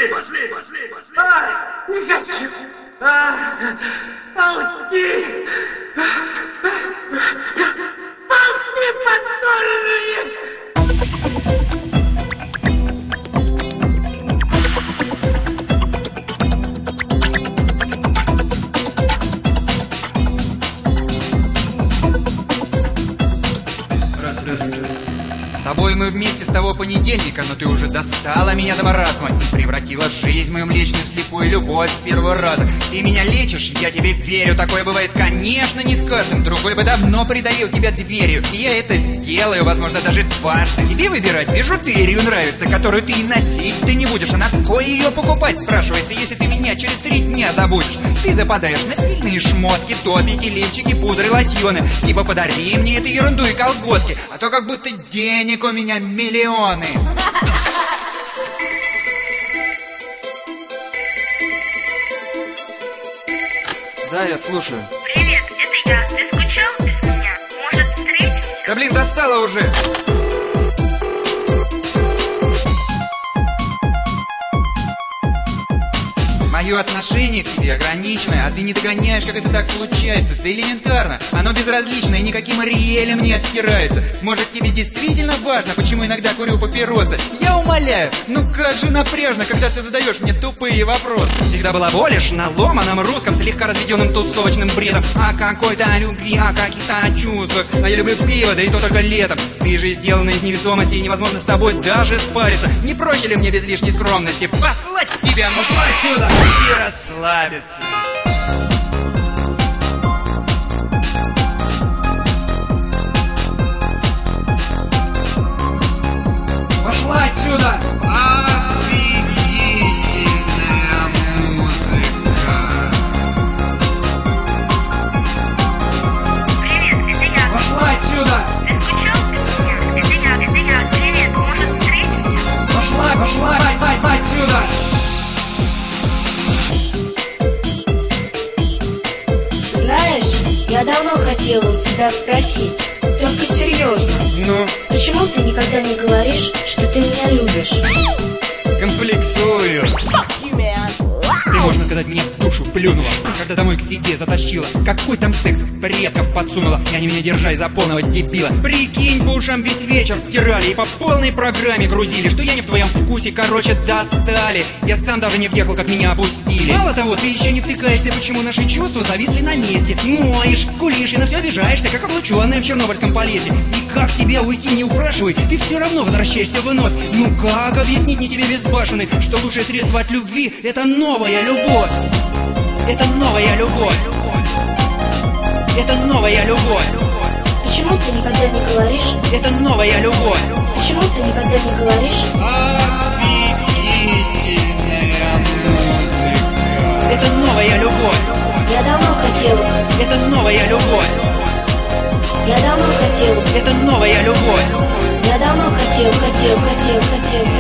Не хочу. Уйди. Ползи, подторные. С тобой мы вместе с того понедельника, но ты уже достала меня до маразма и превратила жизнь мою млечную в слепую любовь с первого раза. Ты меня лечишь, я тебе верю, такое бывает, конечно, не с каждым. Другой бы давно придавил тебя дверью, и я это сделаю, возможно, даже дважды. Тебе выбирать бижутерию нравится, которую ты и носить ты не будешь. А на кой ее покупать, спрашивается, если ты меня через 3 дня забудешь? Ты западаешь на стильные шмотки, топики, лифчики, пудры, лосьоны. Типа подари мне эту ерунду и колготки, а то как будто денег у меня миллионы. Да, я слушаю. Привет, это я. Ты скучал без меня? Может, встретимся? Да блин, достала уже. Мое отношение к тебе ограниченное, а ты не догоняешь, как это так получается. Да элементарно, оно безразличное, никаким Ариэлем не отстирается. Может, тебе действительно важно, почему иногда курю папиросы? Я умоляю, ну как же напряжно, когда ты задаешь мне тупые вопросы. Всегда балаболишь на ломаном русском, слегка разведенным тусовочным бредом. О какой-то любви, о каких-то чувствах. А я люблю пиво, да и то только летом. Ты же сделана из невесомости, и невозможно с тобой даже спариться. Не проще ли мне без лишней скромности послать тебя, пошла отсюда и расслабиться? Пошла отсюда! Офигительная музыка! Привет, это я. Пошла отсюда! Ты скучал без меня? Это я. Привет, может, встретимся? Пошла отсюда! Знаешь, я давно хотела у тебя спросить, только серьезно. Ну, Почему ты никогда не говоришь, что ты меня любишь? комплексую. Ты, можно сказать, мне в душу плюнула, когда домой к себе затащила. Какой там секс предков подсунула, и они меня держали за полного дебила. Прикинь, по ушам весь вечер втирали и по полной программе грузили, что я не в твоем вкусе, короче, достали. Я сам даже не въехал, как меня опустили. Мало того, ты еще не втыкаешься, почему наши чувства зависли на месте. Ноешь, скулишь и на все обижаешься, как облученная в Чернобыльском полесе. И как тебя уйти не упрашивай, ты все равно возвращаешься вновь. Ну как объяснить мне тебе безбашенный, что лучшее средство от любви — это новая любовь. Это новая любовь. Это новая любовь. Почему ты никогда не говоришь? Это новая любовь. Почему ты никогда не говоришь? Офигительная музыка. Это новая любовь. Я давно хотела. Это новая любовь. Я давно хотела. Это новая любовь. Я давно хотел.